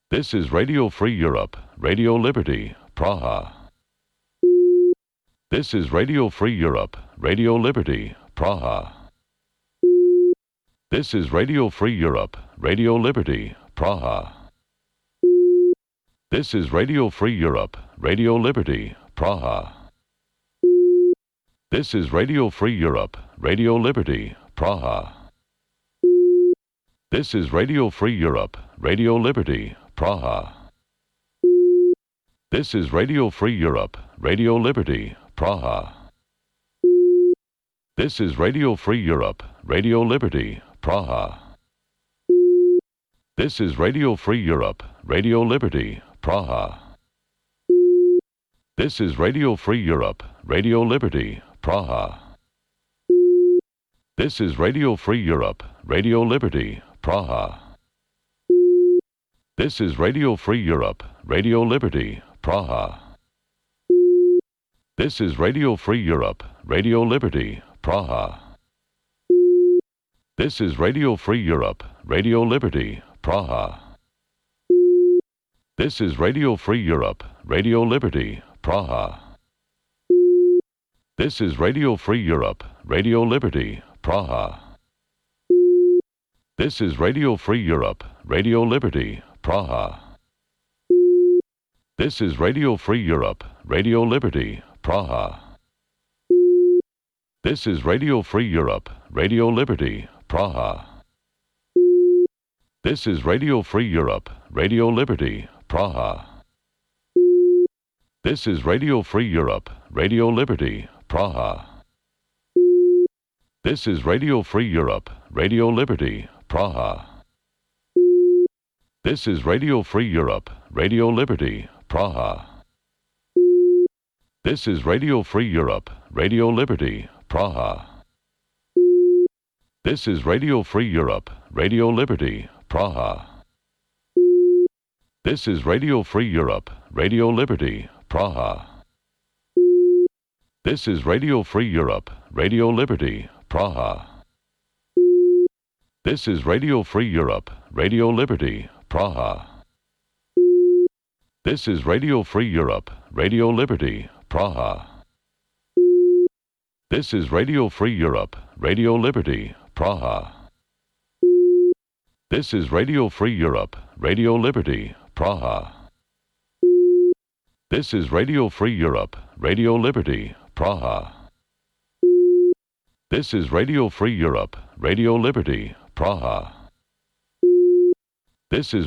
This is Radio Free Europe, Radio Liberty, Praha. This is Radio Free Europe, Radio Liberty, Praha. This is Radio Free Europe, Radio Liberty, Praha. This is Radio Free Europe, Radio Liberty, Praha. This is Radio Free Europe, Radio Liberty, Praha. This is Radio Free Europe, Radio Liberty, Praha. This is Radio Free Europe, Radio Liberty, Praha. This is Radio Free Europe, Radio Liberty, Praha. This is Radio Free Europe, Radio Liberty, Praha. This is Radio Free Europe, Radio Liberty, Praha. This is Radio Free Europe, Radio Liberty, Praha. This is Radio Free Europe, Radio Liberty, Praha. This is Radio Free Europe, Radio Liberty, Praha. This is Radio Free Europe, Radio Liberty, Praha. This is Radio Free Europe, Radio Liberty, Praha. This is Radio Free Europe, Radio Liberty, Praha. This is Radio Free Europe, Radio Liberty, Praha. This is Radio Free Europe, Radio Liberty, Praha. This is Radio Free Europe, Radio Liberty, Praha. This is Radio Free Europe, Radio Liberty, Praha. This is Radio Free Europe, Radio Liberty, Praha. This is Radio Free Europe, Radio Liberty, Praha. This is Radio Free Europe, Radio Liberty, Praha. This is Radio Free Europe, Radio Liberty, Praha. This is Radio Free Europe, Radio Liberty, Praha. This is Radio Free Europe, Radio Liberty, Praha. This is Radio Free Europe, Radio Liberty, Praha. This is Radio Free Europe, Radio Liberty, Praha. This is Radio Free Europe, Radio Liberty, Praha. This is Radio Free Europe, Radio Liberty, Praha. This is Radio Free Europe, Radio Liberty, Praha. This is Radio Free Europe, Radio Liberty, Praha. This is Radio Free Europe, Radio Liberty, Praha. This is